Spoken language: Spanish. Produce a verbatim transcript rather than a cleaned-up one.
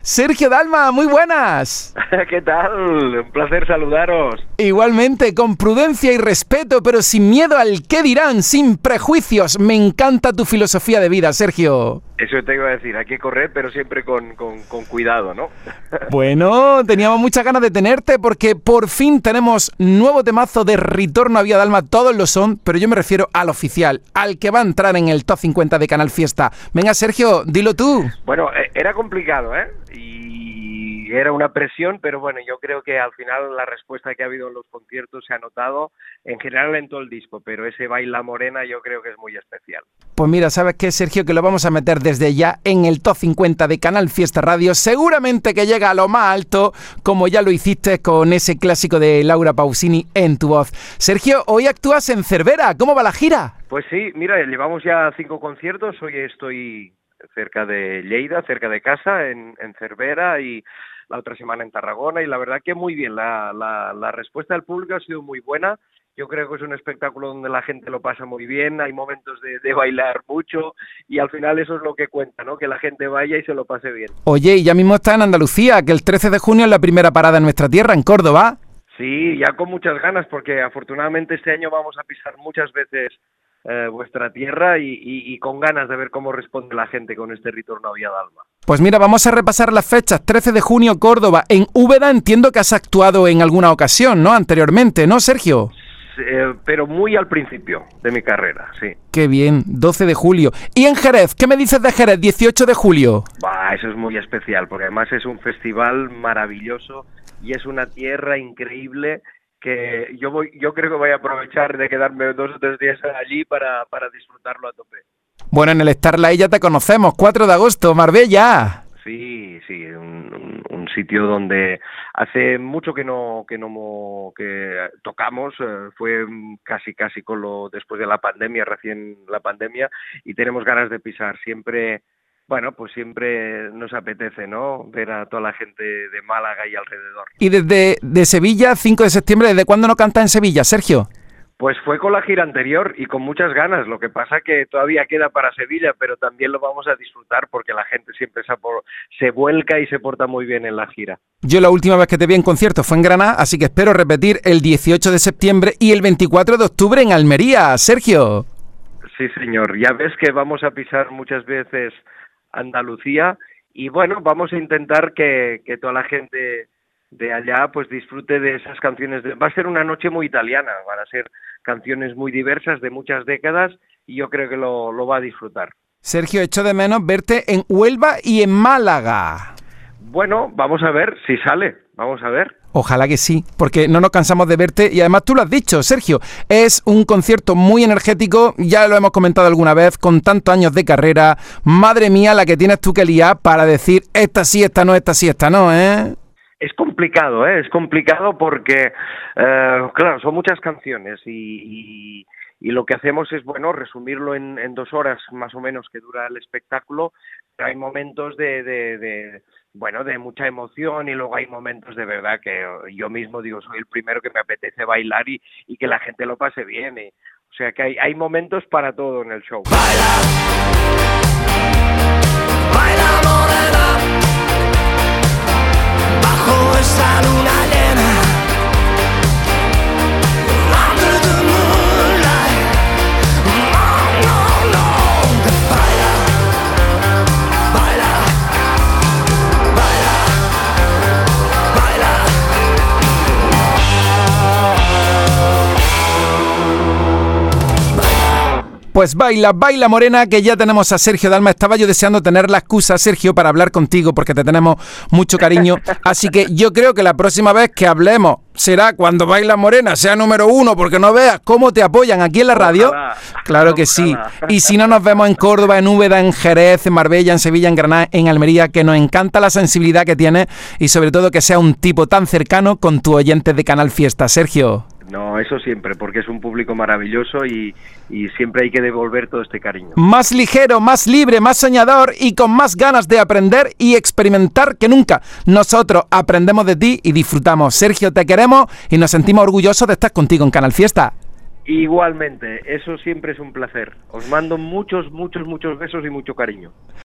Sergio Dalma, muy buenas. ¿Qué tal? Un placer saludaros. Igualmente, con prudencia y respeto, pero sin miedo al qué dirán, sin prejuicios. Me encanta tu filosofía de vida, Sergio. Eso te iba a decir, hay que correr, pero siempre con, con, con cuidado, ¿no? Bueno, teníamos muchas ganas de tenerte porque por fin tenemos nuevo temazo de Ritorno a Vía Dalma. Todos lo son, pero yo me refiero al oficial, al que va a entrar en el top cincuenta de Canal Fiesta. Venga, Sergio, dilo tú. Bueno, era complicado, ¿eh? Y era una presión, pero bueno, yo creo que al final la respuesta que ha habido en los conciertos se ha notado en general en todo el disco, pero ese Baila Morena yo creo que es muy especial. Pues mira, ¿sabes qué, Sergio? Que lo vamos a meter desde ya en el top cincuenta de Canal Fiesta Radio. Seguramente que llega a lo más alto, como ya lo hiciste con ese clásico de Laura Pausini, En tu voz. Sergio, hoy actúas en Cervera. ¿Cómo va la gira? Pues sí, mira, llevamos ya cinco conciertos. Hoy estoy cerca de Lleida, cerca de casa, en, en Cervera, y la otra semana en Tarragona, y la verdad que muy bien. La, la, la respuesta del público ha sido muy buena. Yo creo que es un espectáculo donde la gente lo pasa muy bien, hay momentos de, de bailar mucho y al final eso es lo que cuenta, ¿no? Que la gente vaya y se lo pase bien. Oye, y ya mismo está en Andalucía, que el trece de junio es la primera parada en nuestra tierra, en Córdoba. Sí, ya con muchas ganas, porque afortunadamente este año vamos a pisar muchas veces eh, vuestra tierra y, y, y con ganas de ver cómo responde la gente con este Ritorno a Vía Dalma. Pues mira, vamos a repasar las fechas. trece de junio, Córdoba. En Úbeda entiendo que has actuado en alguna ocasión, ¿no? Anteriormente, ¿no, Sergio? Eh, pero muy al principio de mi carrera, sí. Qué bien, doce de julio. ¿Y en Jerez? ¿Qué me dices de Jerez, dieciocho de julio? Bah, eso es muy especial, porque además es un festival maravilloso y es una tierra increíble que yo voy, yo creo que voy a aprovechar de quedarme dos o tres días allí para, para disfrutarlo a tope. Bueno, en el Starlight ya te conocemos, cuatro de agosto, Marbella. Sí, sí, un, un, un sitio donde hace mucho que no que no que tocamos, eh, fue casi casi con lo después de la pandemia, recién la pandemia, y tenemos ganas de pisar. Siempre, bueno, pues siempre nos apetece, ¿no? Ver a toda la gente de Málaga y alrededor. Y desde de Sevilla, cinco de septiembre, ¿desde cuándo no canta en Sevilla, Sergio? Pues fue con la gira anterior y con muchas ganas. Lo que pasa que todavía queda para Sevilla, pero también lo vamos a disfrutar porque la gente siempre se, se vuelca y se porta muy bien en la gira. Yo la última vez que te vi en concierto fue en Granada, así que espero repetir el dieciocho de septiembre y el veinticuatro de octubre en Almería. Sergio. Sí, señor. Ya ves que vamos a pisar muchas veces Andalucía y bueno, vamos a intentar que, que toda la gente de allá pues disfrute de esas canciones. De... Va a ser una noche muy italiana, van a ser canciones muy diversas de muchas décadas y yo creo que lo, lo va a disfrutar. Sergio, echo de menos verte en Huelva y en Málaga. Bueno, vamos a ver si sale, vamos a ver. Ojalá que sí, porque no nos cansamos de verte y además tú lo has dicho, Sergio, es un concierto muy energético, ya lo hemos comentado alguna vez, con tantos años de carrera. Madre mía, la que tienes tú que liar para decir esta sí, esta no, esta sí, esta no, ¿eh? Es complicado, ¿eh? Es complicado porque, eh, claro, son muchas canciones y, y, y lo que hacemos es, bueno, resumirlo en, en dos horas más o menos que dura el espectáculo, pero hay momentos de, de, de, bueno, de mucha emoción y luego hay momentos de verdad que yo mismo digo, soy el primero que me apetece bailar y, y que la gente lo pase bien. Y, o sea que hay, hay momentos para todo en el show. Baila, baila morena, bajo esa luna llena, under the moonlight, no, no, no, baila, baila, baila, baila. Pues baila, baila morena, que ya tenemos a Sergio Dalma. Estaba yo deseando tener la excusa, Sergio, para hablar contigo porque te tenemos mucho cariño. Así que yo creo que la próxima vez que hablemos será cuando Baila Morena sea número uno, porque no veas cómo te apoyan aquí en la radio. Ojalá, claro que ojalá. sí. Y si no, nos vemos en Córdoba, en Úbeda, en Jerez, en Marbella, en Sevilla, en Granada, en Almería, que nos encanta la sensibilidad que tienes y sobre todo que sea un tipo tan cercano con tu oyente de Canal Fiesta, Sergio. No, eso siempre, porque es un público maravilloso y, y siempre hay que devolver todo este cariño. Más ligero, más libre, más soñador y con más ganas de aprender y experimentar que nunca. Nosotros aprendemos de ti y disfrutamos. Sergio, te queremos y nos sentimos orgullosos de estar contigo en Canal Fiesta. Igualmente, eso siempre es un placer. Os mando muchos, muchos, muchos besos y mucho cariño.